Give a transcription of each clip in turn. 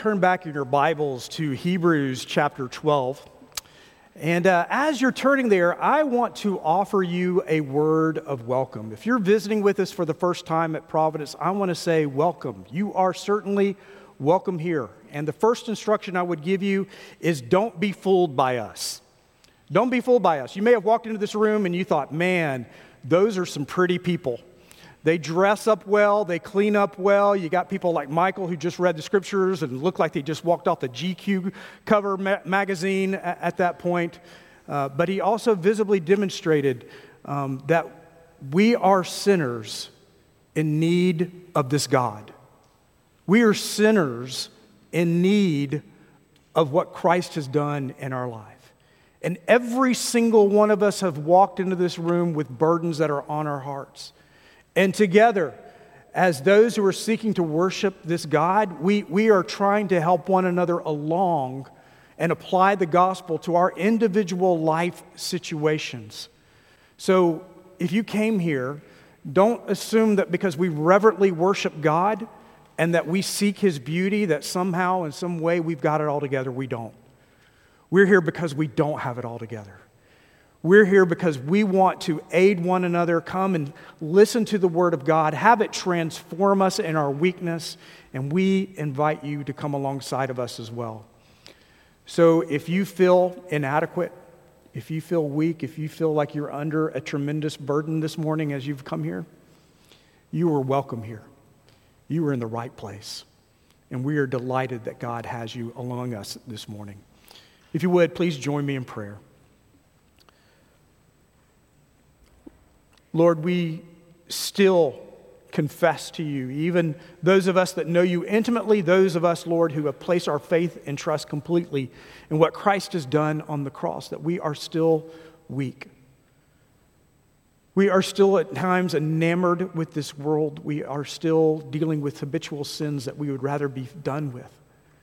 Turn back in your Bibles to Hebrews chapter 12. And as you're turning there, I want to offer you a word of welcome. If you're visiting with us for the first time at Providence, I want to say welcome. You are certainly welcome here. And the first instruction I would give you is don't be fooled by us. Don't be fooled by us. You may have walked into this room and you thought, man, those are some pretty people. They dress up well, they clean up well. You got people like Michael who just read the scriptures and looked like they just walked off the GQ cover magazine at that point. But he also visibly demonstrated that we are sinners in need of this God. We are sinners in need of what Christ has done in our life. And every single one of us have walked into this room with burdens that are on our hearts. And together, as those who are seeking to worship this God, we are trying to help one another along and apply the gospel to our individual life situations. So if you came here, don't assume that because we reverently worship God and that we seek His beauty, that somehow in some way we've got it all together. We don't. We're here because we don't have it all together. We're here because we want to aid one another, come and listen to the Word of God, have it transform us in our weakness, and we invite you to come alongside of us as well. So if you feel inadequate, if you feel weak, if you feel like you're under a tremendous burden this morning as you've come here, you are welcome here. You are in the right place, and we are delighted that God has you among us this morning. If you would, please join me in prayer. Lord, we still confess to you, even those of us that know you intimately, those of us, Lord, who have placed our faith and trust completely in what Christ has done on the cross, that we are still weak. We are still at times enamored with this world. We are still dealing with habitual sins that we would rather be done with.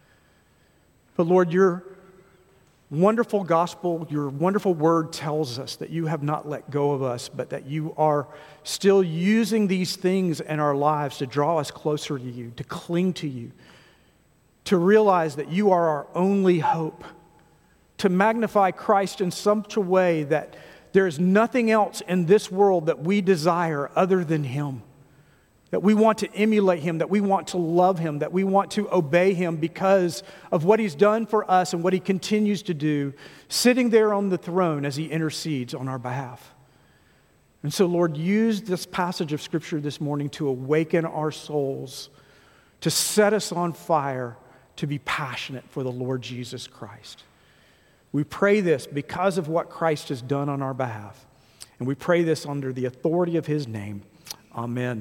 But Lord, your wonderful gospel, your wonderful word tells us that you have not let go of us, but that you are still using these things in our lives to draw us closer to you, to cling to you, to realize that you are our only hope, to magnify Christ in such a way that there is nothing else in this world that we desire other than Him. That we want to emulate Him, that we want to love Him, that we want to obey Him because of what He's done for us and what He continues to do, sitting there on the throne as He intercedes on our behalf. And so, Lord, use this passage of Scripture this morning to awaken our souls, to set us on fire, to be passionate for the Lord Jesus Christ. We pray this because of what Christ has done on our behalf. And we pray this under the authority of His name. Amen.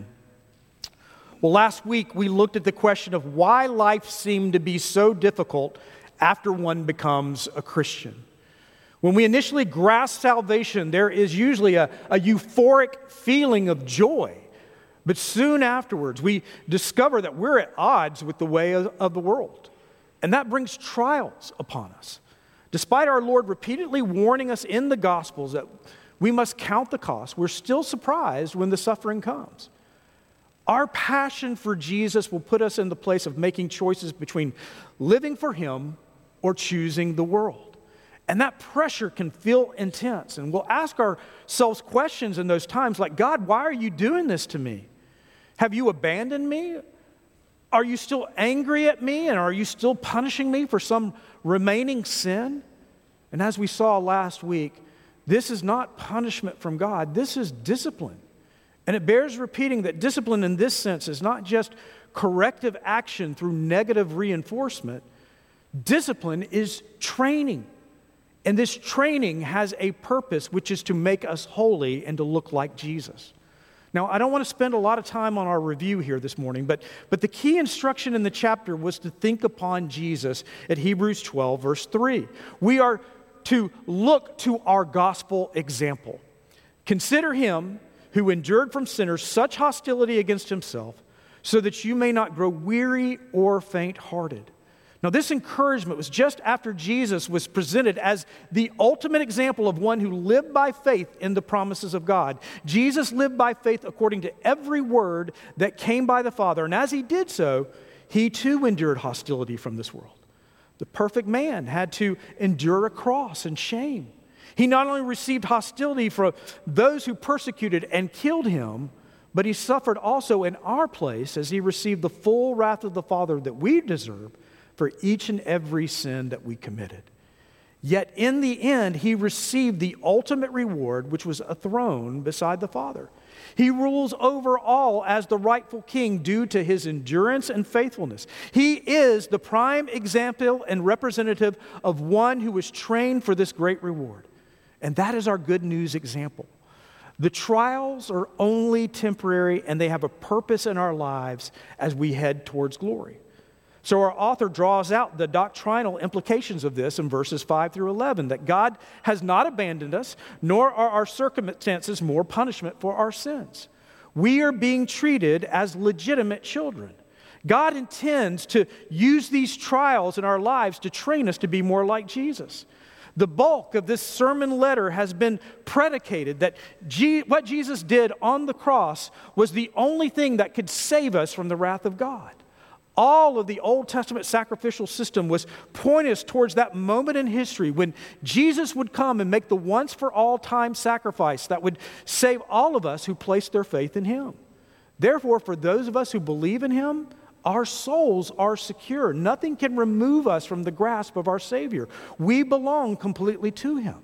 Well, last week we looked at the question of why life seemed to be so difficult after one becomes a Christian. When we initially grasp salvation, there is usually a euphoric feeling of joy. But soon afterwards, we discover that we're at odds with the way of the world. And that brings trials upon us. Despite our Lord repeatedly warning us in the Gospels that we must count the cost, we're still surprised when the suffering comes. Our passion for Jesus will put us in the place of making choices between living for Him or choosing the world. And that pressure can feel intense. And we'll ask ourselves questions in those times like, God, why are you doing this to me? Have you abandoned me? Are you still angry at me? And are you still punishing me for some remaining sin? And as we saw last week, this is not punishment from God. This is discipline. And it bears repeating that discipline in this sense is not just corrective action through negative reinforcement. Discipline is training. And this training has a purpose, which is to make us holy and to look like Jesus. Now, I don't want to spend a lot of time on our review here this morning, but the key instruction in the chapter was to think upon Jesus at Hebrews 12, verse 3. We are to look to our gospel example. Consider Him who endured from sinners such hostility against Himself, so that you may not grow weary or faint-hearted. Now, this encouragement was just after Jesus was presented as the ultimate example of one who lived by faith in the promises of God. Jesus lived by faith according to every word that came by the Father, and as He did so, he too endured hostility from this world. The perfect man had to endure a cross and shame. He not only received hostility from those who persecuted and killed him, but he suffered also in our place as he received the full wrath of the Father that we deserve for each and every sin that we committed. Yet in the end, he received the ultimate reward, which was a throne beside the Father. He rules over all as the rightful king due to his endurance and faithfulness. He is the prime example and representative of one who was trained for this great reward. And that is our good news example. The trials are only temporary, and they have a purpose in our lives as we head towards glory. So our author draws out the doctrinal implications of this in verses 5 through 11, that God has not abandoned us, nor are our circumstances more punishment for our sins. We are being treated as legitimate children. God intends to use these trials in our lives to train us to be more like Jesus. The bulk of this sermon letter has been predicated that what Jesus did on the cross was the only thing that could save us from the wrath of God. All of the Old Testament sacrificial system was pointing us towards that moment in history when Jesus would come and make the once for all time sacrifice that would save all of us who place their faith in him. Therefore, for those of us who believe in him, our souls are secure. Nothing can remove us from the grasp of our Savior. We belong completely to him.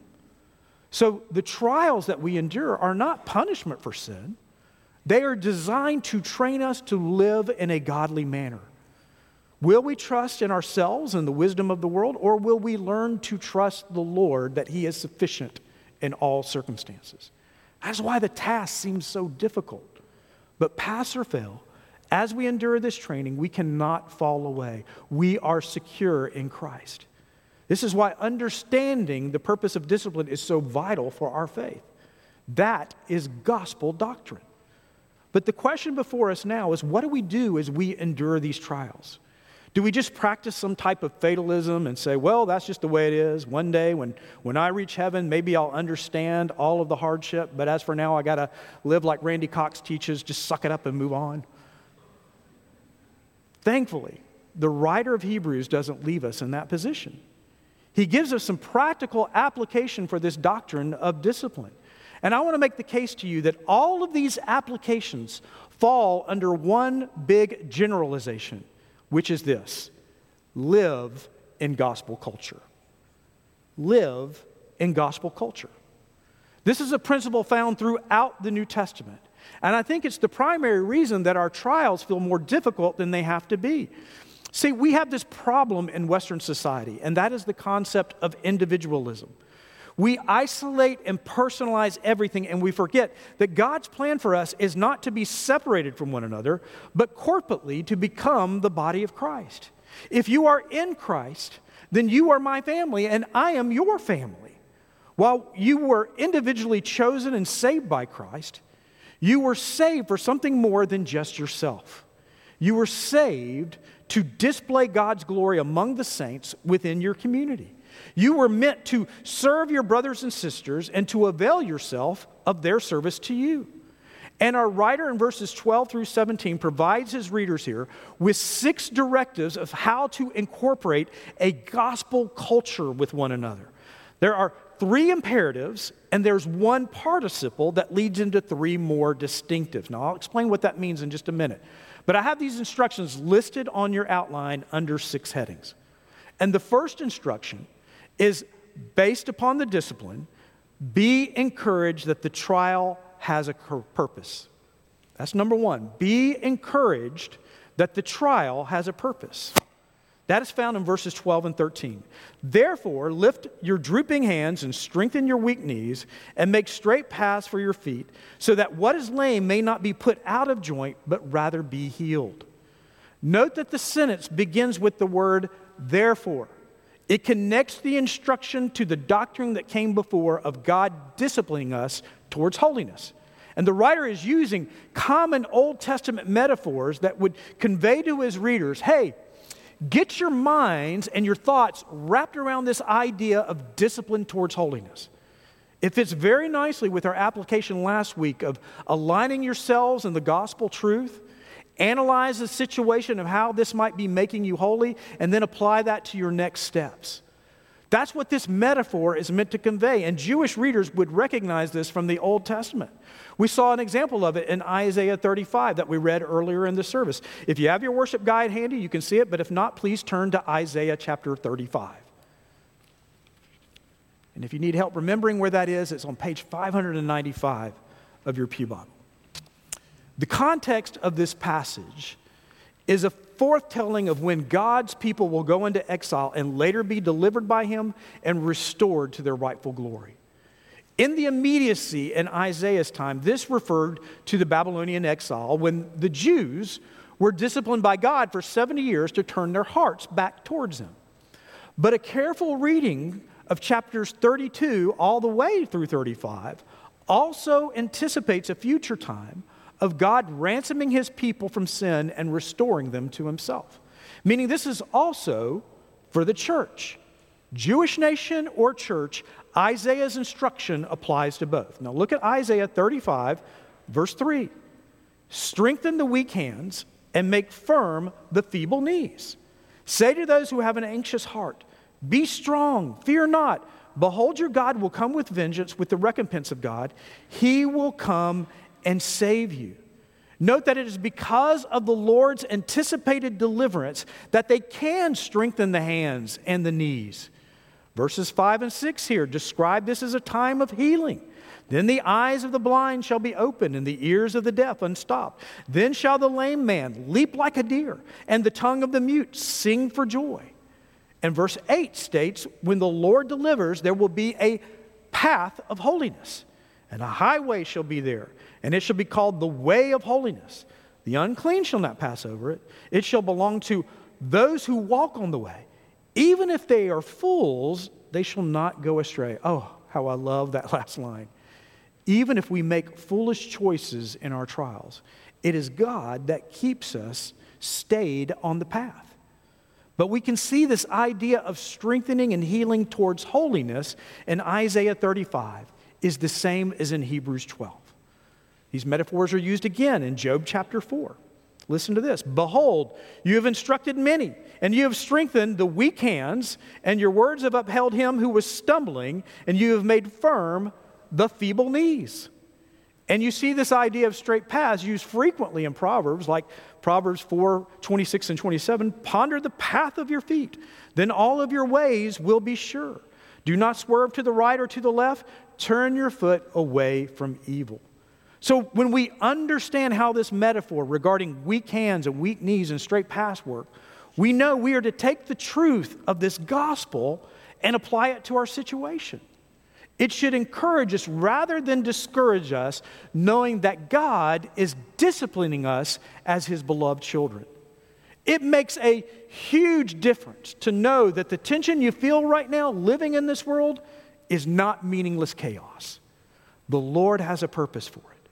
So the trials that we endure are not punishment for sin. They are designed to train us to live in a godly manner. Will we trust in ourselves and the wisdom of the world, or will we learn to trust the Lord that he is sufficient in all circumstances? That's why the task seems so difficult. But pass or fail, as we endure this training, we cannot fall away. We are secure in Christ. This is why understanding the purpose of discipline is so vital for our faith. That is gospel doctrine. But the question before us now is, what do we do as we endure these trials? Do we just practice some type of fatalism and say, well, that's just the way it is. One day when I reach heaven, maybe I'll understand all of the hardship, but as for now, I got to live like Randy Cox teaches, just suck it up and move on. Thankfully, the writer of Hebrews doesn't leave us in that position. He gives us some practical application for this doctrine of discipline. And I want to make the case to you that all of these applications fall under one big generalization, which is this: live in gospel culture. Live in gospel culture. This is a principle found throughout the New Testament. And I think it's the primary reason that our trials feel more difficult than they have to be. See, we have this problem in Western society, and that is the concept of individualism. We isolate and personalize everything, and we forget that God's plan for us is not to be separated from one another, but corporately to become the body of Christ. If you are in Christ, then you are my family, and I am your family. While you were individually chosen and saved by Christ, you were saved for something more than just yourself. You were saved to display God's glory among the saints within your community. You were meant to serve your brothers and sisters and to avail yourself of their service to you. And our writer in verses 12 through 17 provides his readers here with 6 directives of how to incorporate a gospel culture with one another. There are 3 imperatives, and there's 1 participle that leads into 3 more distinctives. Now, I'll explain what that means in just a minute. But I have these instructions listed on your outline under 6 headings. And the first instruction is based upon the discipline: be encouraged that the trial has a purpose. That's number 1. Be encouraged that the trial has a purpose. That is found in verses 12 and 13. Therefore, lift your drooping hands and strengthen your weak knees and make straight paths for your feet, so that what is lame may not be put out of joint, but rather be healed. Note that the sentence begins with the word therefore. It connects the instruction to the doctrine that came before of God disciplining us towards holiness. And the writer is using common Old Testament metaphors that would convey to his readers, hey, get your minds and your thoughts wrapped around this idea of discipline towards holiness. It fits very nicely with our application last week of aligning yourselves in the gospel truth Analyze the situation of how this might be making you holy, and then apply that to your next steps. That's what this metaphor is meant to convey, and Jewish readers would recognize this from the Old Testament. We saw an example of it in Isaiah 35 that we read earlier in the service. If you have your worship guide handy, you can see it, but if not, please turn to Isaiah chapter 35. And if you need help remembering where that is, it's on page 595 of your Pew Bible. The context of this passage is a foretelling of when God's people will go into exile and later be delivered by him and restored to their rightful glory. In the immediacy in Isaiah's time, this referred to the Babylonian exile when the Jews were disciplined by God for 70 years to turn their hearts back towards him. But a careful reading of chapters 32 all the way through 35 also anticipates a future time of God ransoming his people from sin and restoring them to himself. Meaning this is also for the church. Jewish nation or church, Isaiah's instruction applies to both. Now look at Isaiah 35, verse 3. Strengthen the weak hands and make firm the feeble knees. Say to those who have an anxious heart, be strong, fear not. Behold, your God will come with vengeance, with the recompense of God. He will come and save you. Note that it is because of the Lord's anticipated deliverance that they can strengthen the hands and the knees. Verses 5 and 6 here describe this as a time of healing. Then the eyes of the blind shall be opened and the ears of the deaf unstopped. Then shall the lame man leap like a deer and the tongue of the mute sing for joy. And verse 8 states, when the Lord delivers, there will be a path of holiness, and a highway shall be there, and it shall be called the way of holiness. The unclean shall not pass over it. It shall belong to those who walk on the way. Even if they are fools, they shall not go astray. Oh, how I love that last line. Even if we make foolish choices in our trials, it is God that keeps us stayed on the path. But we can see this idea of strengthening and healing towards holiness in Isaiah 35 is the same as in Hebrews 12. These metaphors are used again in Job chapter 4. Listen to this. Behold, you have instructed many, and you have strengthened the weak hands, and your words have upheld him who was stumbling, and you have made firm the feeble knees. And you see this idea of straight paths used frequently in Proverbs, like Proverbs 4, 26 and 27. Ponder the path of your feet, then all of your ways will be sure. Do not swerve to the right or to the left. Turn your foot away from evil. So when we understand how this metaphor regarding weak hands and weak knees and straight paths work, we know we are to take the truth of this gospel and apply it to our situation. It should encourage us rather than discourage us, knowing that God is disciplining us as his beloved children. It makes a huge difference to know that the tension you feel right now living in this world is not meaningless chaos. The Lord has a purpose for it.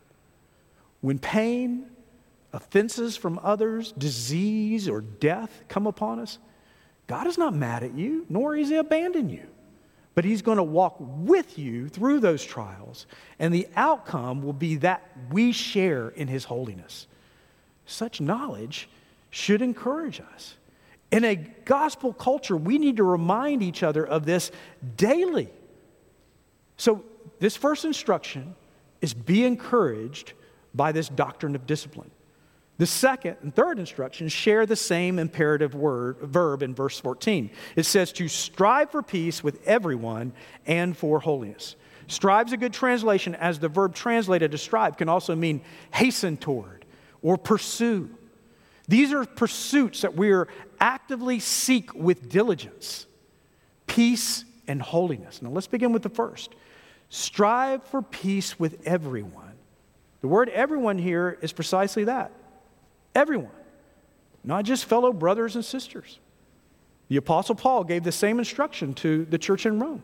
When pain, offenses from others, disease, or death come upon us, God is not mad at you, nor has he abandoned you. But he's going to walk with you through those trials, and the outcome will be that we share in his holiness. Such knowledge should encourage us. In a gospel culture, we need to remind each other of this daily. So this first instruction is be encouraged by this doctrine of discipline. The second and third instructions share the same imperative verb in verse 14. It says to strive for peace with everyone and for holiness. Strive's a good translation, as the verb translated to strive can also mean hasten toward or pursue. These are pursuits that we are actively seek with diligence. Peace and holiness. Now let's begin with the first. Strive for peace with everyone. The word everyone here is precisely that. Everyone, not just fellow brothers and sisters. The Apostle Paul gave the same instruction to the church in Rome.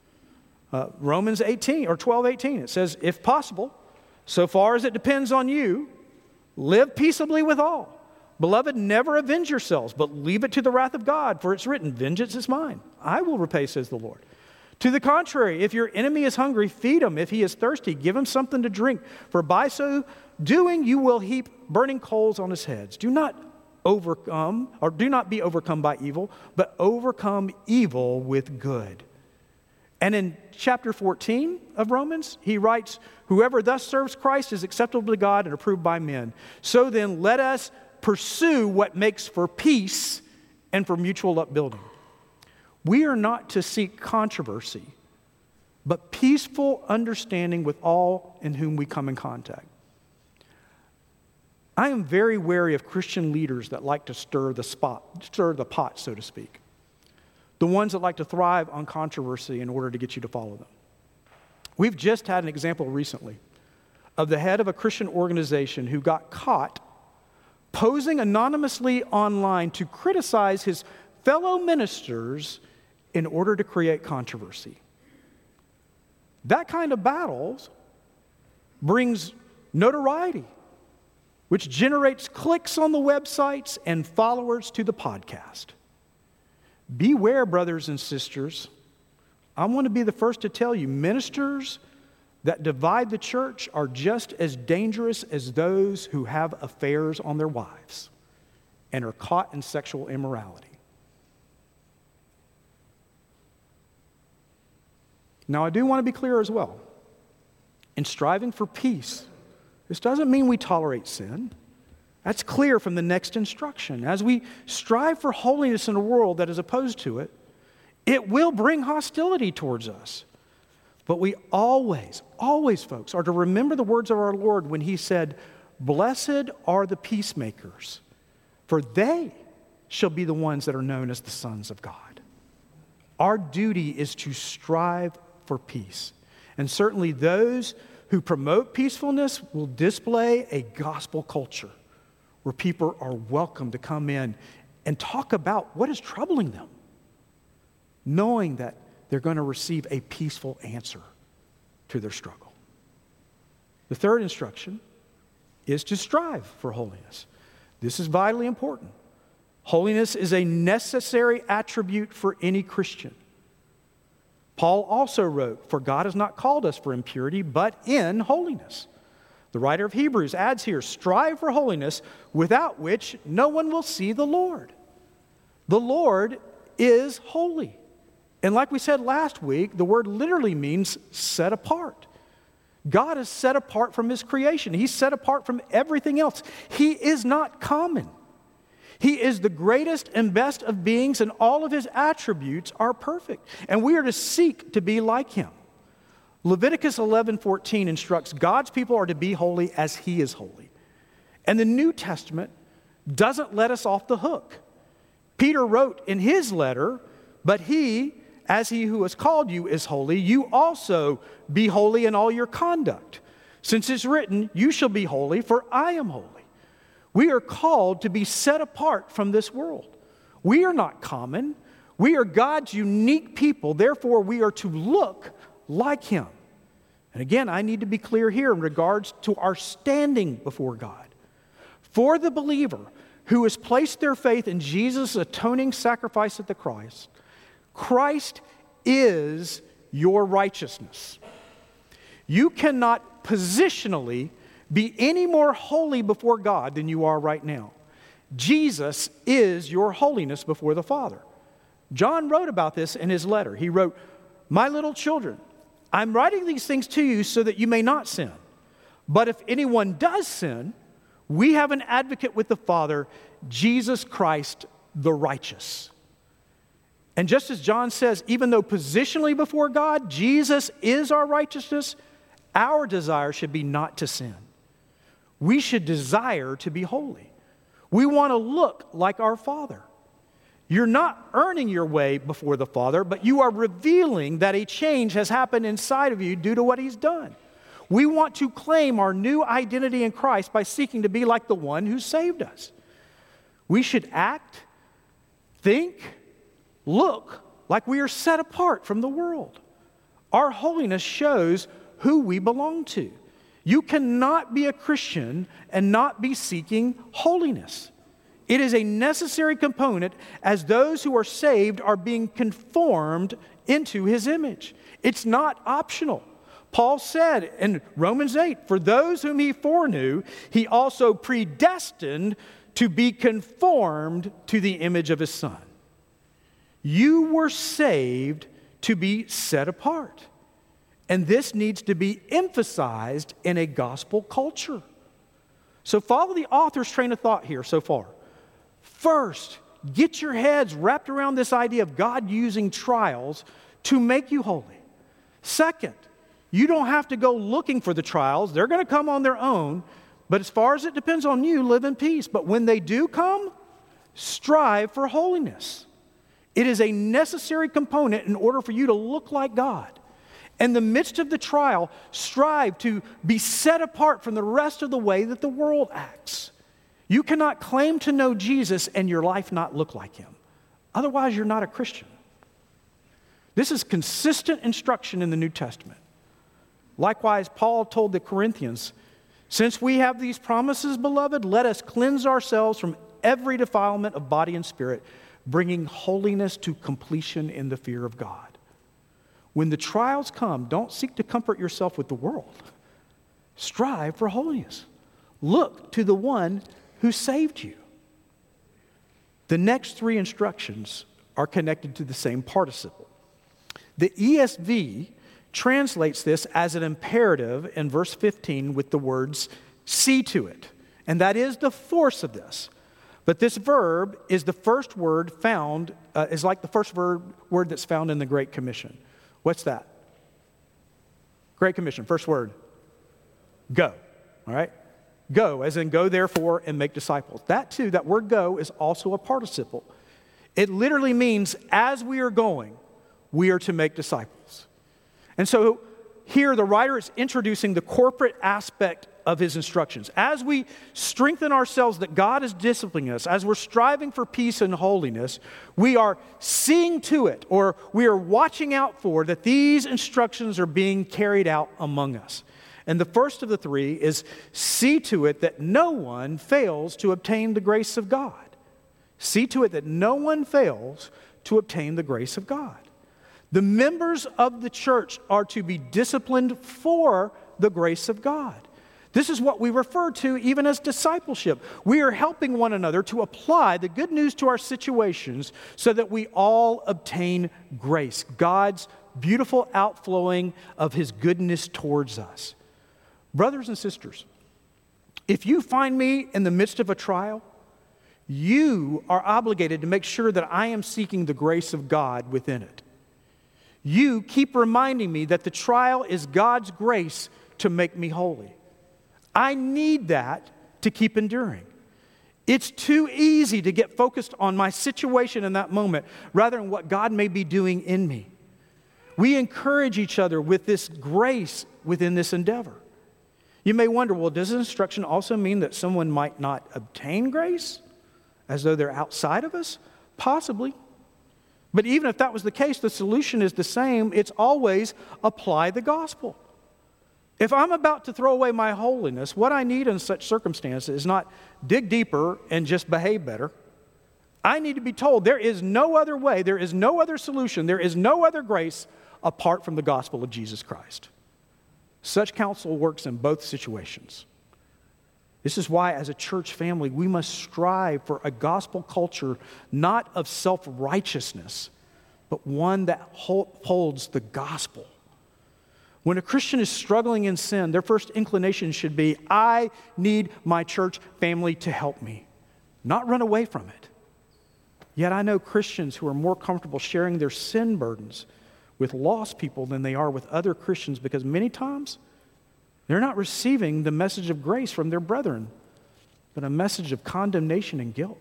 Romans 18 or 12:18, it says, if possible, so far as it depends on you, live peaceably with all. Beloved, never avenge yourselves, but leave it to the wrath of God, for it's written, vengeance is mine. I will repay, says the Lord. To the contrary, if your enemy is hungry, feed him. If he is thirsty, give him something to drink. For by so doing, you will heap burning coals on his heads. Do not be overcome by evil, but overcome evil with good. And in chapter 14 of Romans, he writes, whoever thus serves Christ is acceptable to God and approved by men. So then, let us pursue what makes for peace and for mutual upbuilding. We are not to seek controversy, but peaceful understanding with all in whom we come in contact. I am very wary of Christian leaders that like to stir the pot, so to speak. The ones that like to thrive on controversy in order to get you to follow them. We've just had an example recently of the head of a Christian organization who got caught posing anonymously online to criticize his fellow ministers in order to create controversy. That kind of battles brings notoriety, which generates clicks on the websites and followers to the podcast. Beware, brothers and sisters. I want to be the first to tell you, ministers that divide the church are just as dangerous as those who have affairs on their wives and are caught in sexual immorality. Now, I do want to be clear as well. In striving for peace, this doesn't mean we tolerate sin. That's clear from the next instruction. As we strive for holiness in a world that is opposed to it, it will bring hostility towards us. But we always, folks, are to remember the words of our Lord when he said, "Blessed are the peacemakers, for they shall be the ones that are known as the sons of God." Our duty is to strive for peace. And certainly those who promote peacefulness will display a gospel culture where people are welcome to come in and talk about what is troubling them, knowing that they're going to receive a peaceful answer to their struggle. The third instruction is to strive for holiness. This is vitally important. Holiness is a necessary attribute for any Christian. Paul also wrote, "For God has not called us for impurity, but in holiness." The writer of Hebrews adds here, "Strive for holiness, without which no one will see the Lord." The Lord is holy. And like we said last week, the word literally means set apart. God is set apart from his creation. He's set apart from everything else. He is not common. He is the greatest and best of beings, and all of his attributes are perfect. And we are to seek to be like him. Leviticus 11:14 instructs God's people are to be holy as he is holy. And the New Testament doesn't let us off the hook. Peter wrote in his letter, "But he, as he who has called you is holy, you also be holy in all your conduct. Since it's written, you shall be holy, for I am holy." We are called to be set apart from this world. We are not common. We are God's unique people. Therefore, we are to look like him. And again, I need to be clear here in regards to our standing before God. For the believer who has placed their faith in Jesus' atoning sacrifice at the cross, Christ is your righteousness. You cannot positionally be any more holy before God than you are right now. Jesus is your holiness before the Father. John wrote about this in his letter. He wrote, "My little children, I'm writing these things to you so that you may not sin. But if anyone does sin, we have an advocate with the Father, Jesus Christ the righteous." And just as John says, even though positionally before God, Jesus is our righteousness, our desire should be not to sin. We should desire to be holy. We want to look like our Father. You're not earning your way before the Father, but you are revealing that a change has happened inside of you due to what he's done. We want to claim our new identity in Christ by seeking to be like the one who saved us. We should act, think, look like we are set apart from the world. Our holiness shows who we belong to. You cannot be a Christian and not be seeking holiness. It is a necessary component as those who are saved are being conformed into his image. It's not optional. Paul said in Romans 8, for those whom he foreknew, he also predestined to be conformed to the image of his Son. You were saved to be set apart. And this needs to be emphasized in a gospel culture. So follow the author's train of thought here so far. First, get your heads wrapped around this idea of God using trials to make you holy. Second, you don't have to go looking for the trials. They're going to come on their own. But as far as it depends on you, live in peace. But when they do come, strive for holiness. It is a necessary component in order for you to look like God. In the midst of the trial, strive to be set apart from the rest of the way that the world acts. You cannot claim to know Jesus and your life not look like him. Otherwise, you're not a Christian. This is consistent instruction in the New Testament. Likewise, Paul told the Corinthians, since we have these promises, beloved, let us cleanse ourselves from every defilement of body and spirit, bringing holiness to completion in the fear of God. When the trials come, don't seek to comfort yourself with the world. Strive for holiness. Look to the one who saved you. The next three instructions are connected to the same participle. The ESV translates this as an imperative in verse 15 with the words, see to it. And that is the force of this. But this verb is the first word found, is like the first word that's found in the Great Commission. What's that? Great Commission, first word, go, all right? Go, as in go therefore and make disciples. That too, that word go is also a participle. It literally means as we are going, we are to make disciples. And so here the writer is introducing the corporate aspect of his instructions. As we strengthen ourselves that God is disciplining us, as we're striving for peace and holiness, we are seeing to it, or we are watching out for, that these instructions are being carried out among us. And the first of the three is see to it that no one fails to obtain the grace of God. See to it that no one fails to obtain the grace of God. The members of the church are to be disciplined for the grace of God. This is what we refer to even as discipleship. We are helping one another to apply the good news to our situations so that we all obtain grace, God's beautiful outflowing of his goodness towards us. Brothers and sisters, if you find me in the midst of a trial, you are obligated to make sure that I am seeking the grace of God within it. You keep reminding me that the trial is God's grace to make me holy. I need that to keep enduring. It's too easy to get focused on my situation in that moment rather than what God may be doing in me. We encourage each other with this grace within this endeavor. You may wonder, well, does this instruction also mean that someone might not obtain grace as though they're outside of us? Possibly. But even if that was the case, the solution is the same. It's always apply the gospel. If I'm about to throw away my holiness, what I need in such circumstances is not dig deeper and just behave better. I need to be told there is no other way, there is no other solution, there is no other grace apart from the gospel of Jesus Christ. Such counsel works in both situations. This is why, as a church family, we must strive for a gospel culture not of self-righteousness, but one that holds the gospel. When a Christian is struggling in sin, their first inclination should be, I need my church family to help me, not run away from it. Yet I know Christians who are more comfortable sharing their sin burdens with lost people than they are with other Christians because many times they're not receiving the message of grace from their brethren, but a message of condemnation and guilt.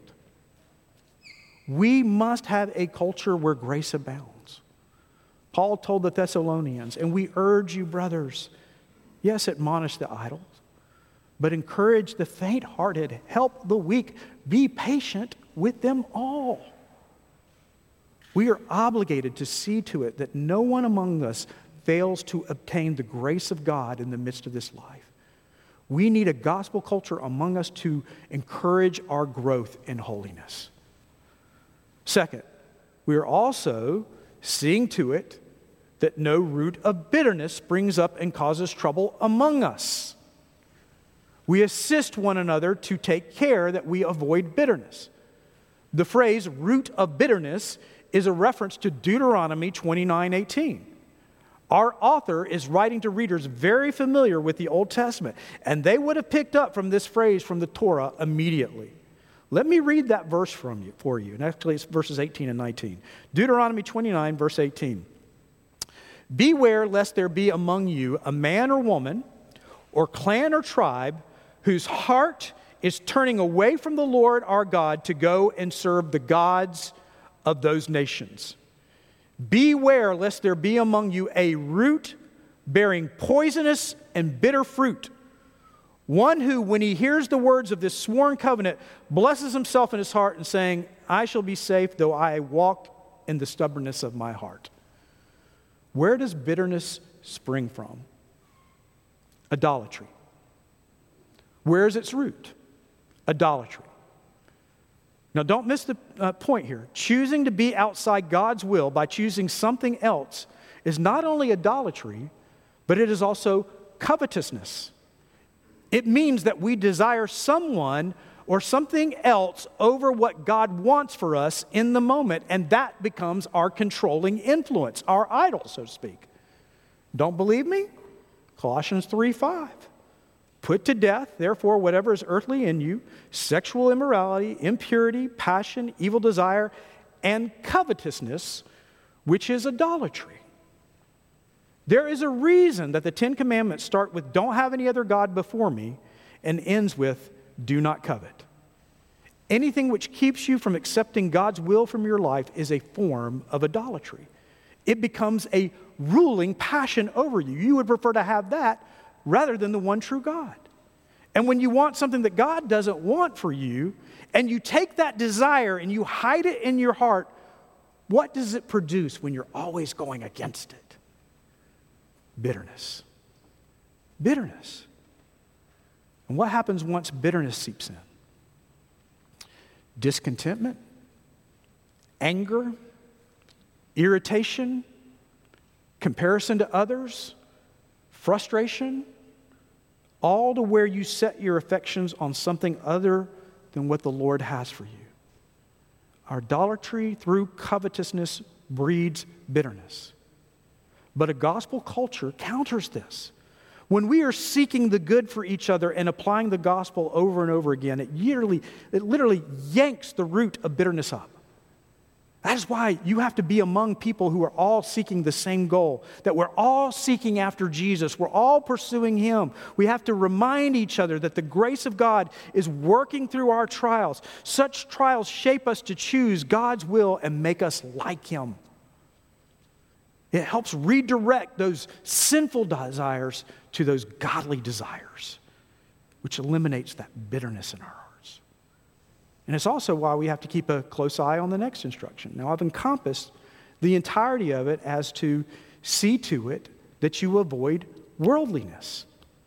We must have a culture where grace abounds. Paul told the Thessalonians, and we urge you, brothers, yes, admonish the idle, but encourage the faint-hearted, help the weak, be patient with them all. We are obligated to see to it that no one among us fails to obtain the grace of God in the midst of this life. We need a gospel culture among us to encourage our growth in holiness. Second, we are also seeing to it that no root of bitterness springs up and causes trouble among us. We assist one another to take care that we avoid bitterness. The phrase root of bitterness is a reference to Deuteronomy 29:18. Our author is writing to readers very familiar with the Old Testament, and they would have picked up from this phrase from the Torah immediately. Let me read that verse for you. And actually, it's verses 18 and 19. Deuteronomy 29, verse 18. Beware lest there be among you a man or woman, or clan or tribe, whose heart is turning away from the Lord our God to go and serve the gods of those nations. Beware lest there be among you a root bearing poisonous and bitter fruit, one who, when he hears the words of this sworn covenant, blesses himself in his heart and saying, I shall be safe though I walk in the stubbornness of my heart. Where does bitterness spring from? Idolatry. Where is its root? Idolatry. Now, don't miss the point here. Choosing to be outside God's will by choosing something else is not only idolatry, but it is also covetousness. It means that we desire someone or something else over what God wants for us in the moment, and that becomes our controlling influence, our idol, so to speak. Don't believe me? Colossians 3:5. Put to death, therefore, whatever is earthly in you, sexual immorality, impurity, passion, evil desire, and covetousness, which is idolatry. There is a reason that the Ten Commandments start with, don't have any other God before me, and ends with, do not covet. Anything which keeps you from accepting God's will from your life is a form of idolatry. It becomes a ruling passion over you. You would prefer to have that rather than the one true God. And when you want something that God doesn't want for you, and you take that desire and you hide it in your heart, what does it produce when you're always going against it? Bitterness. Bitterness. And what happens once bitterness seeps in? Discontentment, anger, irritation, comparison to others, frustration, all to where you set your affections on something other than what the Lord has for you. Our idolatry through covetousness breeds bitterness. But a gospel culture counters this. When we are seeking the good for each other and applying the gospel over and over again, it literally yanks the root of bitterness up. That is why you have to be among people who are all seeking the same goal, that we're all seeking after Jesus. We're all pursuing Him. We have to remind each other that the grace of God is working through our trials. Such trials shape us to choose God's will and make us like Him. It helps redirect those sinful desires to those godly desires, which eliminates that bitterness in our hearts. And it's also why we have to keep a close eye on the next instruction. Now, I've encompassed the entirety of it as to see to it that you avoid worldliness.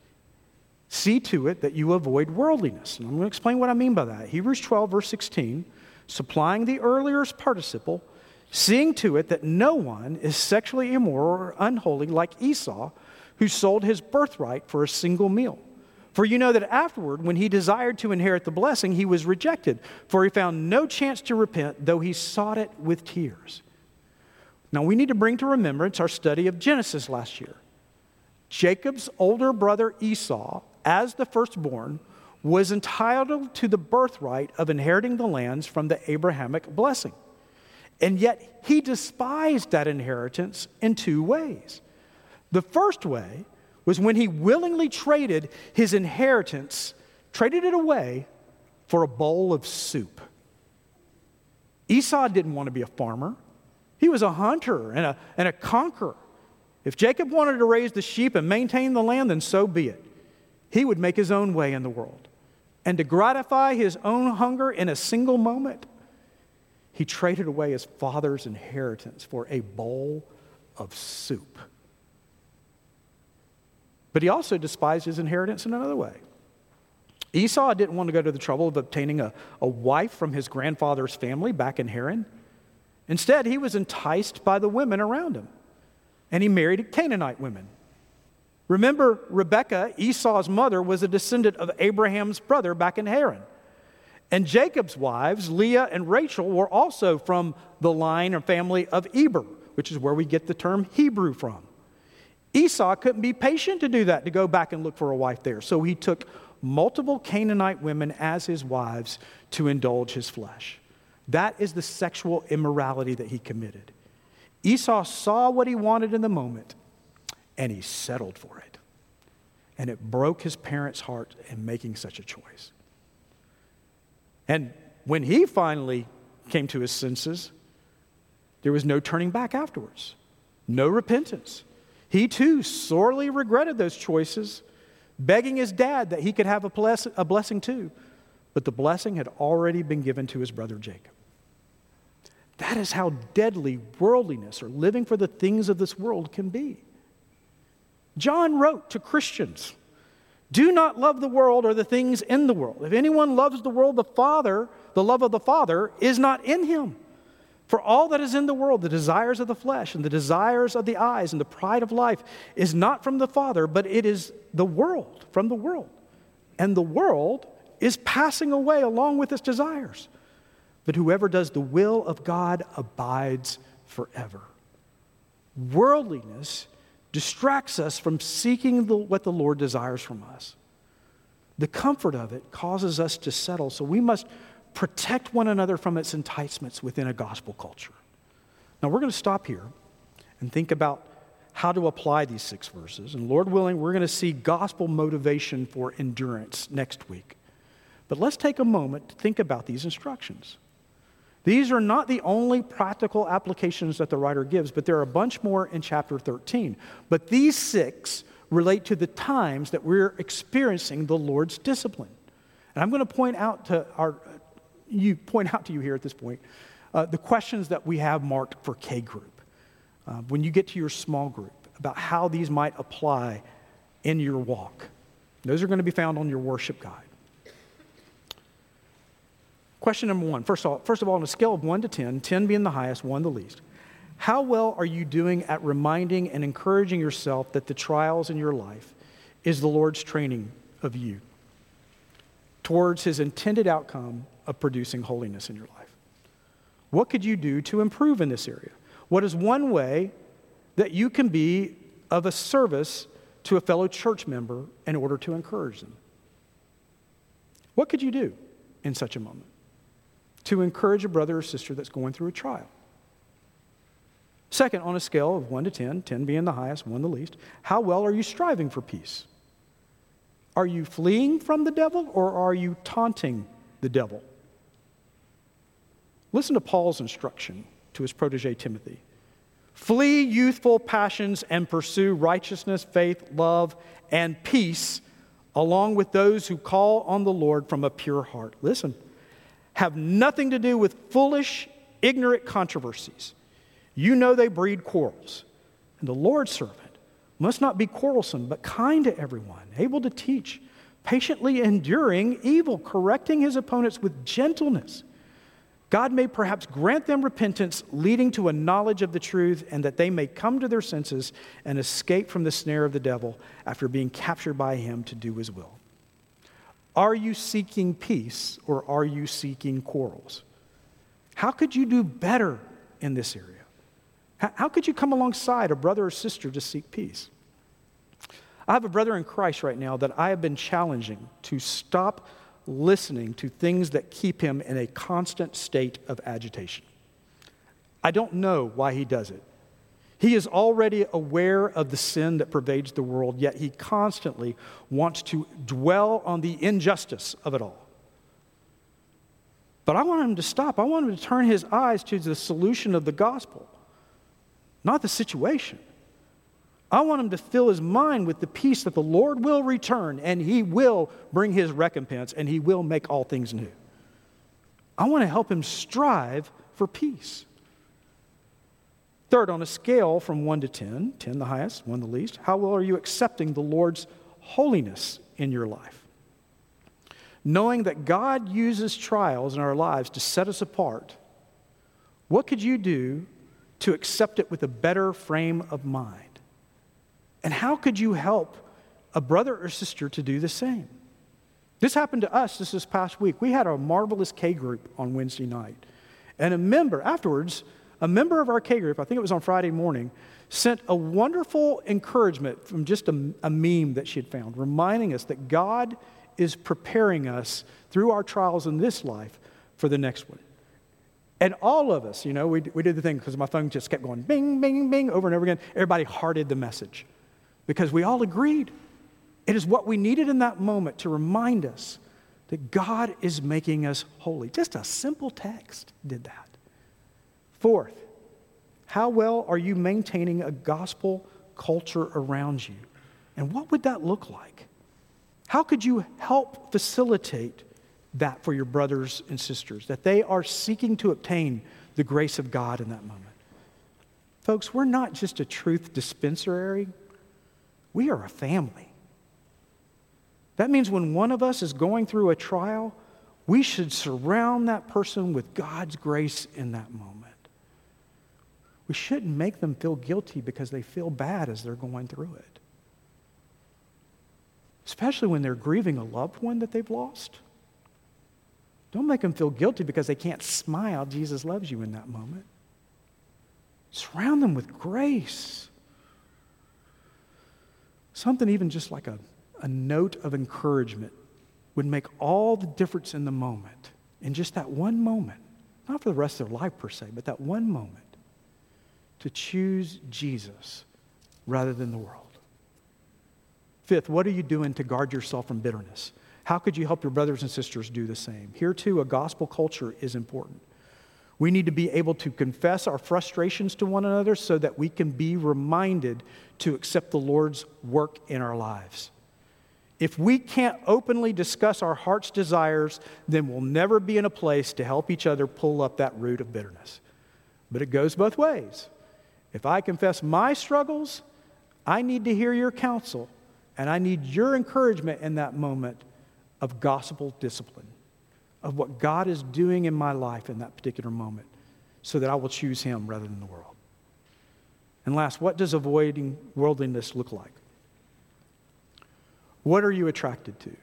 See to it that you avoid worldliness. And I'm going to explain what I mean by that. Hebrews 12, verse 16, supplying the earlier participle, seeing to it that no one is sexually immoral or unholy like Esau, who sold his birthright for a single meal. For you know that afterward, when he desired to inherit the blessing, he was rejected, for he found no chance to repent, though he sought it with tears. Now, we need to bring to remembrance our study of Genesis last year. Jacob's older brother Esau, as the firstborn, was entitled to the birthright of inheriting the lands from the Abrahamic blessing. And yet, he despised that inheritance in two ways. The first way was when he willingly traded his inheritance, traded it away for a bowl of soup. Esau didn't want to be a farmer. He was a hunter and a conqueror. If Jacob wanted to raise the sheep and maintain the land, then so be it. He would make his own way in the world. And to gratify his own hunger in a single moment, he traded away his father's inheritance for a bowl of soup. But he also despised his inheritance in another way. Esau didn't want to go to the trouble of obtaining a wife from his grandfather's family back in Haran. Instead, he was enticed by the women around him, and he married Canaanite women. Remember, Rebekah, Esau's mother, was a descendant of Abraham's brother back in Haran. And Jacob's wives, Leah and Rachel, were also from the line or family of Eber, which is where we get the term Hebrew from. Esau couldn't be patient to do that, to go back and look for a wife there. So he took multiple Canaanite women as his wives to indulge his flesh. That is the sexual immorality that he committed. Esau saw what he wanted in the moment, and he settled for it. And it broke his parents' heart in making such a choice. And when he finally came to his senses, there was no turning back afterwards, no repentance. He too sorely regretted those choices, begging his dad that he could have a blessing too. But the blessing had already been given to his brother Jacob. That is how deadly worldliness or living for the things of this world can be. John wrote to Christians, "Do not love the world or the things in the world. If anyone loves the world, the love of the Father is not in him. For all that is in the world, the desires of the flesh and the desires of the eyes and the pride of life is not from the Father, but it is the world, from the world. And the world is passing away along with its desires. But whoever does the will of God abides forever." Worldliness distracts us from seeking what the Lord desires from us. The comfort of it causes us to settle, so we must protect one another from its enticements within a gospel culture. Now, we're going to stop here and think about how to apply these 6 verses. And Lord willing, we're going to see gospel motivation for endurance next week. But let's take a moment to think about these instructions. These are not the only practical applications that the writer gives, but there are a bunch more in chapter 13. But these 6 relate to the times that we're experiencing the Lord's discipline. And I'm going to point out to you here at this point the questions that we have marked for K group. When you get to your small group, about how these might apply in your walk. Those are going to be found on your worship guide. Question number 1. First of all, on a scale of 1 to 10, 10 being the highest, 1 the least, how well are you doing at reminding and encouraging yourself that the trials in your life is the Lord's training of you towards his intended outcome of producing holiness in your life? What could you do to improve in this area? What is one way that you can be of a service to a fellow church member in order to encourage them? What could you do in such a moment to encourage a brother or sister that's going through a trial? Second, on a scale of 1 to 10, 10 being the highest, 1 the least, how well are you striving for peace? Are you fleeing from the devil or are you taunting the devil? Listen to Paul's instruction to his protege Timothy. Flee youthful passions and pursue righteousness, faith, love, and peace, along with those who call on the Lord from a pure heart. Listen, have nothing to do with foolish, ignorant controversies. You know they breed quarrels. And the Lord's servant must not be quarrelsome, but kind to everyone, able to teach, patiently enduring evil, correcting his opponents with gentleness. God may perhaps grant them repentance, leading to a knowledge of the truth, and that they may come to their senses and escape from the snare of the devil after being captured by him to do his will. Are you seeking peace or are you seeking quarrels? How could you do better in this area? How could you come alongside a brother or sister to seek peace? I have a brother in Christ right now that I have been challenging to stop listening to things that keep him in a constant state of agitation. I don't know why he does it. He is already aware of the sin that pervades the world, yet he constantly wants to dwell on the injustice of it all. But I want him to stop. I want him to turn his eyes to the solution of the gospel, not the situation. I want him to fill his mind with the peace that the Lord will return, and he will bring his recompense, and he will make all things new. I want to help him strive for peace. Third, on a scale from 1 to 10, 10 the highest, 1 the least, how well are you accepting the Lord's holiness in your life? knowing that God uses trials in our lives to set us apart, what could you do to accept it with a better frame of mind? And how could you help a brother or sister to do the same? This happened to us this past week. We had a marvelous K group on Wednesday night. And a member of our K group, I think it was on Friday morning, sent a wonderful encouragement from just a meme that she had found, reminding us that God is preparing us through our trials in this life for the next one. And all of us, we did the thing because my phone just kept going bing, bing, bing over and over again. Everybody hearted the message because we all agreed. It is what we needed in that moment to remind us that God is making us holy. Just a simple text did that. Fourth, how well are you maintaining a gospel culture around you? And what would that look like? How could you help facilitate that for your brothers and sisters, that they are seeking to obtain the grace of God in that moment? Folks, we're not just a truth dispensary. We are a family. That means when one of us is going through a trial, we should surround that person with God's grace in that moment. We shouldn't make them feel guilty because they feel bad as they're going through it. Especially when they're grieving a loved one that they've lost. Don't make them feel guilty because they can't smile. Jesus loves you in that moment. Surround them with grace. Something even just like a note of encouragement would make all the difference in the moment. In just that one moment. Not for the rest of their life per se, but that one moment. To choose Jesus rather than the world. Fifth, what are you doing to guard yourself from bitterness? How could you help your brothers and sisters do the same? Here too, a gospel culture is important. We need to be able to confess our frustrations to one another so that we can be reminded to accept the Lord's work in our lives. If we can't openly discuss our heart's desires, then we'll never be in a place to help each other pull up that root of bitterness. But it goes both ways. If I confess my struggles, I need to hear your counsel, and I need your encouragement in that moment of gospel discipline, of what God is doing in my life in that particular moment, so that I will choose Him rather than the world. And last, what does avoiding worldliness look like? What are you attracted to?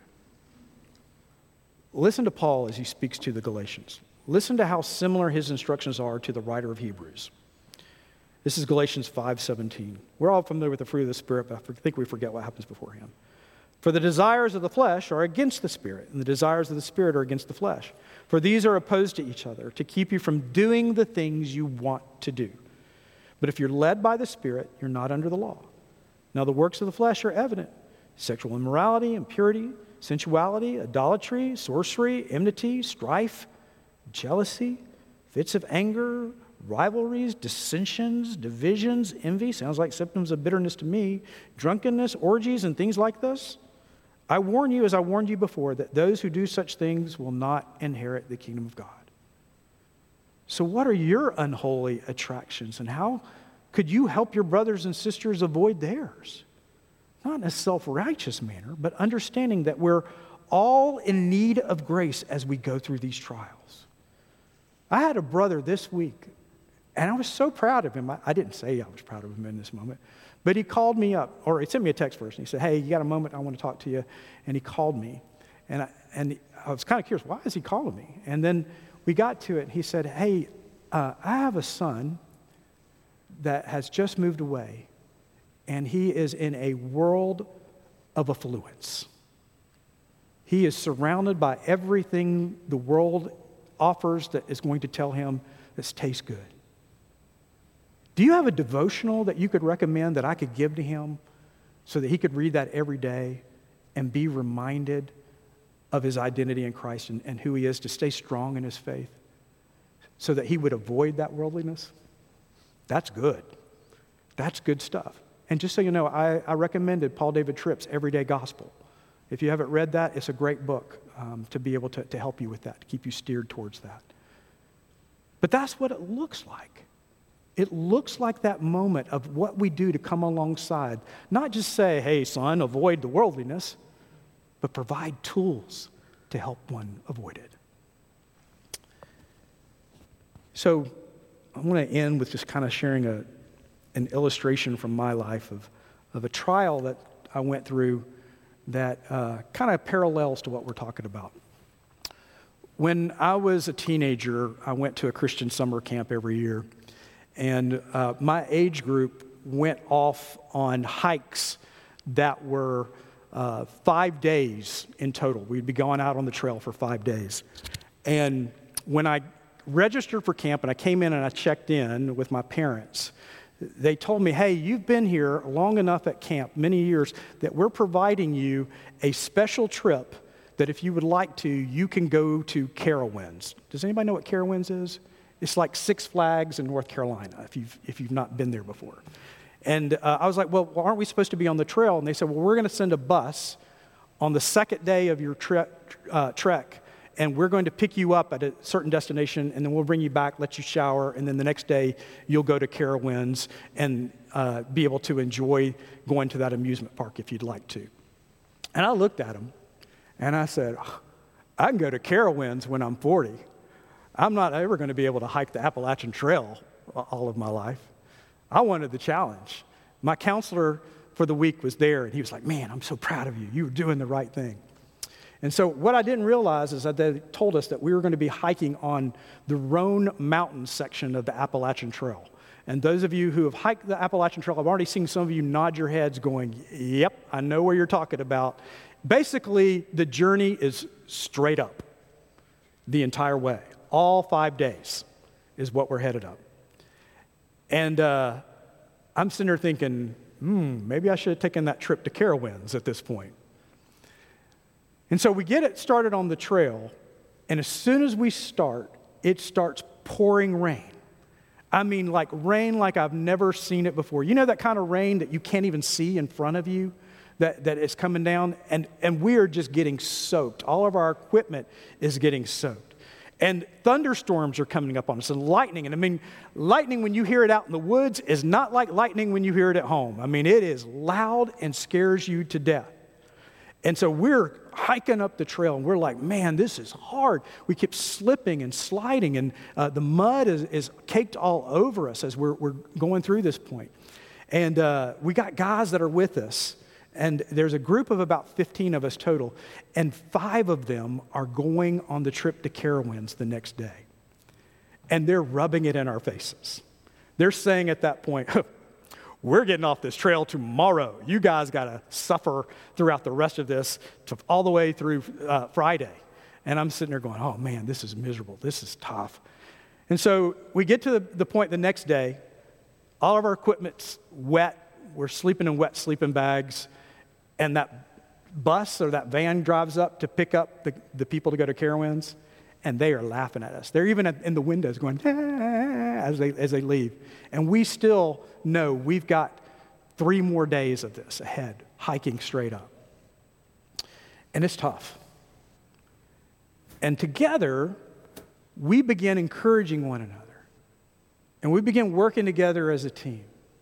Listen to Paul as he speaks to the Galatians. Listen to how similar his instructions are to the writer of Hebrews. This is Galatians 5:17. We're all familiar with the fruit of the Spirit, but I think we forget what happens beforehand. For the desires of the flesh are against the Spirit, and the desires of the Spirit are against the flesh. For these are opposed to each other, to keep you from doing the things you want to do. But if you're led by the Spirit, you're not under the law. Now the works of the flesh are evident: sexual immorality, impurity, sensuality, idolatry, sorcery, enmity, strife, jealousy, fits of anger, rivalries, dissensions, divisions, envy, sounds like symptoms of bitterness to me, drunkenness, orgies, and things like this. I warn you, as I warned you before, that those who do such things will not inherit the kingdom of God. So what are your unholy attractions, and how could you help your brothers and sisters avoid theirs? Not in a self-righteous manner, but understanding that we're all in need of grace as we go through these trials. I had a brother this week, and I was so proud of him. I didn't say I was proud of him in this moment, but he called me up, or he sent me a text first, and he said, "Hey, you got a moment? I want to talk to you." And he called me, and I was kind of curious, why is he calling me? And then we got to it, and he said, "Hey, I have a son that has just moved away, and he is in a world of affluence. He is surrounded by everything the world offers that is going to tell him this tastes good. Do you have a devotional that you could recommend that I could give to him so that he could read that every day and be reminded of his identity in Christ and who he is, to stay strong in his faith so that he would avoid that worldliness?" That's good. That's good stuff. And just so you know, I recommended Paul David Tripp's Everyday Gospel. If you haven't read that, it's a great book to be able to help you with that, to keep you steered towards that. But that's what it looks like. It looks like that moment of what we do to come alongside. Not just say, "Hey, son, avoid the worldliness," but provide tools to help one avoid it. So I want to end with just kind of sharing an illustration from my life of a trial that I went through that kind of parallels to what we're talking about. When I was a teenager, I went to a Christian summer camp every year, and my age group went off on hikes that were 5 days in total. We'd be going out on the trail for 5 days. And when I registered for camp and I came in and I checked in with my parents, they told me, hey, you've been here long enough at camp, many years, that we're providing you a special trip that if you would like to, you can go to Carowinds. Does anybody know what Carowinds is? It's like Six Flags in North Carolina, if you've not been there before. And I was like, well, aren't we supposed to be on the trail? And they said, well, we're going to send a bus on the second day of your trek, and we're going to pick you up at a certain destination, and then we'll bring you back, let you shower, and then the next day you'll go to Carowinds and be able to enjoy going to that amusement park if you'd like to. And I looked at them, and I said, I can go to Carowinds when I'm 40. I'm not ever going to be able to hike the Appalachian Trail all of my life. I wanted the challenge. My counselor for the week was there, and he was like, man, I'm so proud of you. You were doing the right thing. And so what I didn't realize is that they told us that we were going to be hiking on the Roan Mountain section of the Appalachian Trail. And those of you who have hiked the Appalachian Trail, I've already seen some of you nod your heads going, yep, I know where you're talking about. Basically, the journey is straight up the entire way. All 5 days is what we're headed up. And I'm sitting there thinking, maybe I should have taken that trip to Carowinds at this point. And so we get it started on the trail, and as soon as we start, it starts pouring rain. I mean, like rain like I've never seen it before. You know that kind of rain that you can't even see in front of you, that is coming down? And we are just getting soaked. All of our equipment is getting soaked. And thunderstorms are coming up on us, and lightning. And I mean, lightning when you hear it out in the woods is not like lightning when you hear it at home. I mean, it is loud and scares you to death. And so we're hiking up the trail, and we're like, man, this is hard. We keep slipping and sliding, and the mud is caked all over us as we're going through this point. And we got guys that are with us. And there's a group of about 15 of us total, and 5 of them are going on the trip to Carowinds the next day. And they're rubbing it in our faces. They're saying at that point, we're getting off this trail tomorrow. You guys got to suffer throughout the rest of this all the way through Friday. And I'm sitting there going, oh man, this is miserable. This is tough. And so we get to the point the next day, all of our equipment's wet. We're sleeping in wet sleeping bags. And that bus or that van drives up to pick up the people to go to Carowinds, and they are laughing at us. They're even in the windows going, as they leave. And we still know we've got 3 more days of this ahead, hiking straight up. And it's tough. And together, we begin encouraging one another. And we begin working together as a team.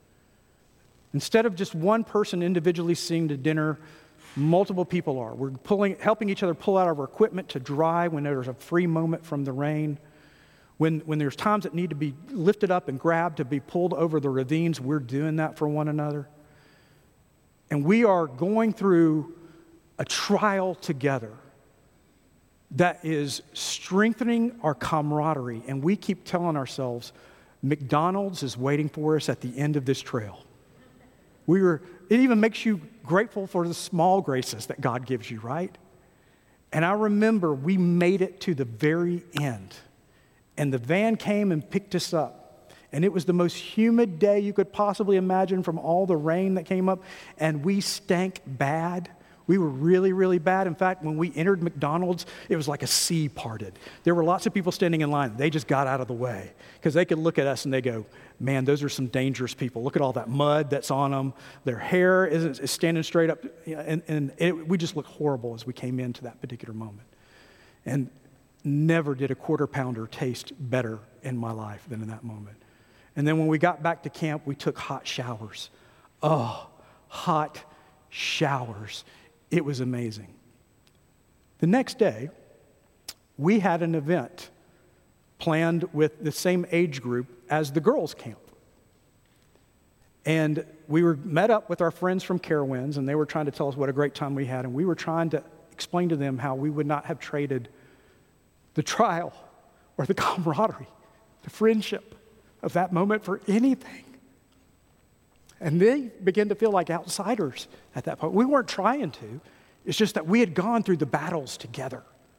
Instead of just one person individually seeing to dinner, multiple people are. We're helping each other pull out our equipment to dry when there's a free moment from the rain. When there's times that need to be lifted up and grabbed to be pulled over the ravines, we're doing that for one another. And we are going through a trial together that is strengthening our camaraderie. And we keep telling ourselves, McDonald's is waiting for us at the end of this trail. It even makes you grateful for the small graces that God gives you, right? And I remember we made it to the very end. And the van came and picked us up. And it was the most humid day you could possibly imagine from all the rain that came up. And we stank bad. We were really, really bad. In fact, when we entered McDonald's, it was like a sea parted. There were lots of people standing in line. They just got out of the way because they could look at us and they go, man, those are some dangerous people. Look at all that mud that's on them. Their hair is standing straight up. We just looked horrible as we came into that particular moment. And never did a quarter pounder taste better in my life than in that moment. And then when we got back to camp, we took hot showers. Oh, hot showers. It was amazing. The next day, we had an event planned with the same age group as the girls' camp. And we were met up with our friends from Carowinds, and they were trying to tell us what a great time we had, and we were trying to explain to them how we would not have traded the trial or the camaraderie, the friendship of that moment for anything. And they began to feel like outsiders at that point. We weren't trying to. It's just that we had gone through the battles together.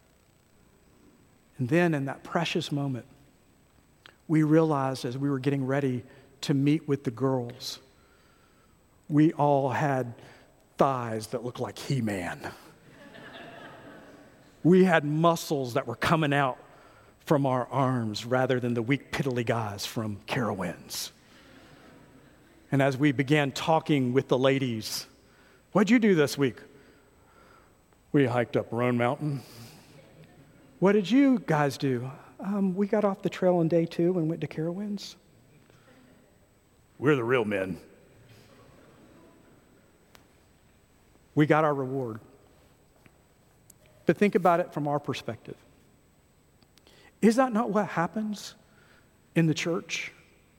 And then in that precious moment, we realized as we were getting ready to meet with the girls, we all had thighs that looked like He-Man. We had muscles that were coming out from our arms rather than the weak, piddly guys from Carowinds. And as we began talking with the ladies, what'd you do this week? We hiked up Roan Mountain. What did you guys do? We got off the trail on day 2 and went to Carowinds. We're the real men. We got our reward. But think about it from our perspective. Is that not what happens in the church?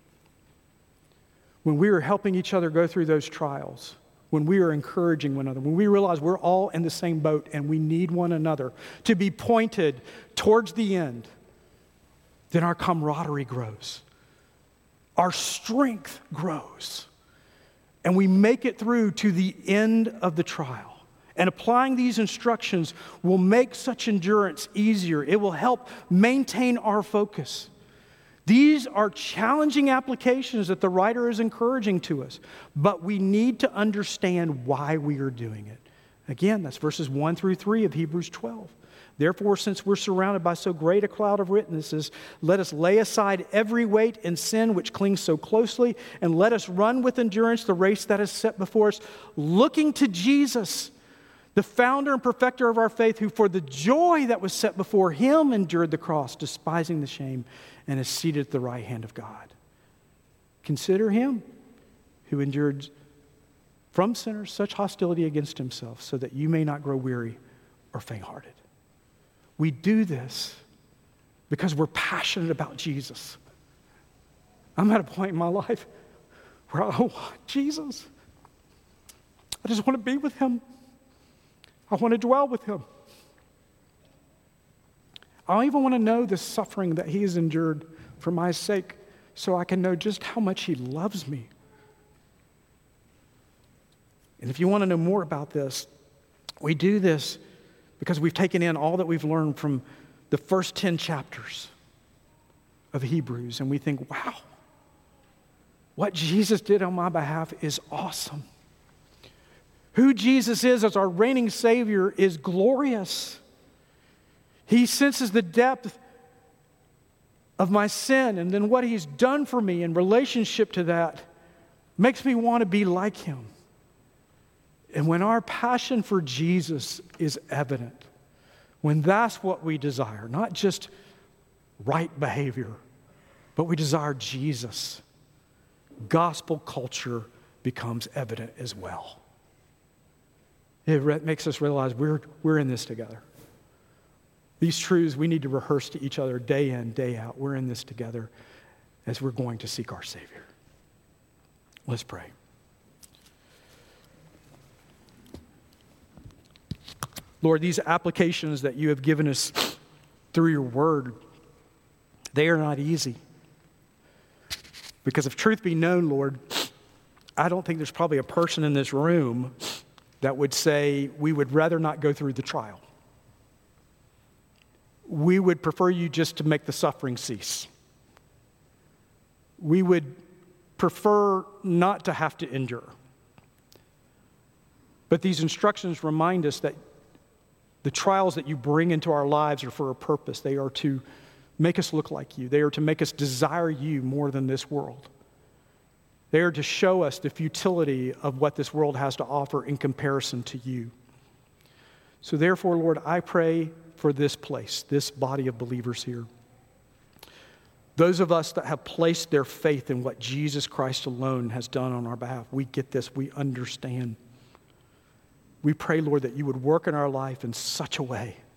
When we are helping each other go through those trials, when we are encouraging one another, when we realize we're all in the same boat and we need one another to be pointed towards the end, then our camaraderie grows. Our strength grows. And we make it through to the end of the trial. And applying these instructions will make such endurance easier. It will help maintain our focus. These are challenging applications that the writer is encouraging to us, but we need to understand why we are doing it. Again, that's verses 1 through 3 of Hebrews 12. Therefore, since we're surrounded by so great a cloud of witnesses, let us lay aside every weight and sin which clings so closely, and let us run with endurance the race that is set before us, looking to Jesus, the founder and perfecter of our faith, who for the joy that was set before him endured the cross, despising the shame, and is seated at the right hand of God. Consider him who endured from sinners such hostility against himself, so that you may not grow weary or faint-hearted. We do this because we're passionate about Jesus. I'm at a point in my life where I want Jesus. I just want to be with him. I want to dwell with him. I even want to know the suffering that he has endured for my sake, so I can know just how much he loves me. And if you want to know more about this, we do this because we've taken in all that we've learned from the first 10 chapters of Hebrews, and we think, wow, what Jesus did on my behalf is awesome. Who Jesus is as our reigning Savior is glorious. He senses the depth of my sin, and then what he's done for me in relationship to that makes me want to be like him. And when our passion for Jesus is evident, when that's what we desire, not just right behavior, but we desire Jesus, gospel culture becomes evident as well. It makes us realize we're in this together. These truths we need to rehearse to each other day in, day out. We're in this together as we're going to seek our Savior. Let's pray. Lord, these applications that you have given us through your word, they are not easy. Because if truth be known, Lord, I don't think there's probably a person in this room that would say we would rather not go through the trial. We would prefer you just to make the suffering cease. We would prefer not to have to endure. But these instructions remind us that the trials that you bring into our lives are for a purpose. They are to make us look like you. They are to make us desire you more than this world. They are to show us the futility of what this world has to offer in comparison to you. So therefore, Lord, I pray for this place, this body of believers here. Those of us that have placed their faith in what Jesus Christ alone has done on our behalf, we get this, we understand. We pray, Lord, that you would work in our life in such a way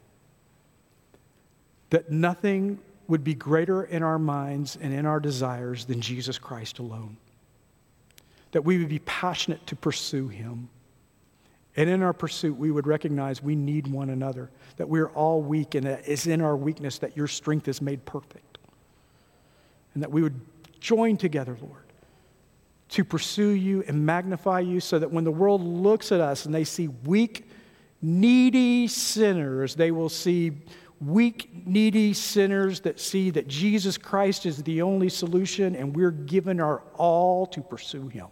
that nothing would be greater in our minds and in our desires than Jesus Christ alone. That we would be passionate to pursue him. And in our pursuit, we would recognize we need one another, that we're all weak, and that it's in our weakness that your strength is made perfect. And that we would join together, Lord, to pursue you and magnify you so that when the world looks at us and they see weak, needy sinners, they will see weak, needy sinners that see that Jesus Christ is the only solution and we're given our all to pursue him.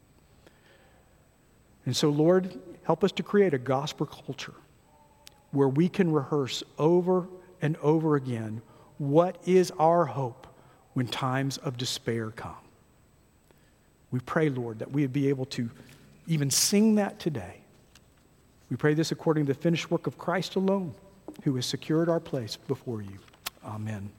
And so, Lord, help us to create a gospel culture where we can rehearse over and over again what is our hope when times of despair come. We pray, Lord, that we would be able to even sing that today. We pray this according to the finished work of Christ alone, who has secured our place before you. Amen.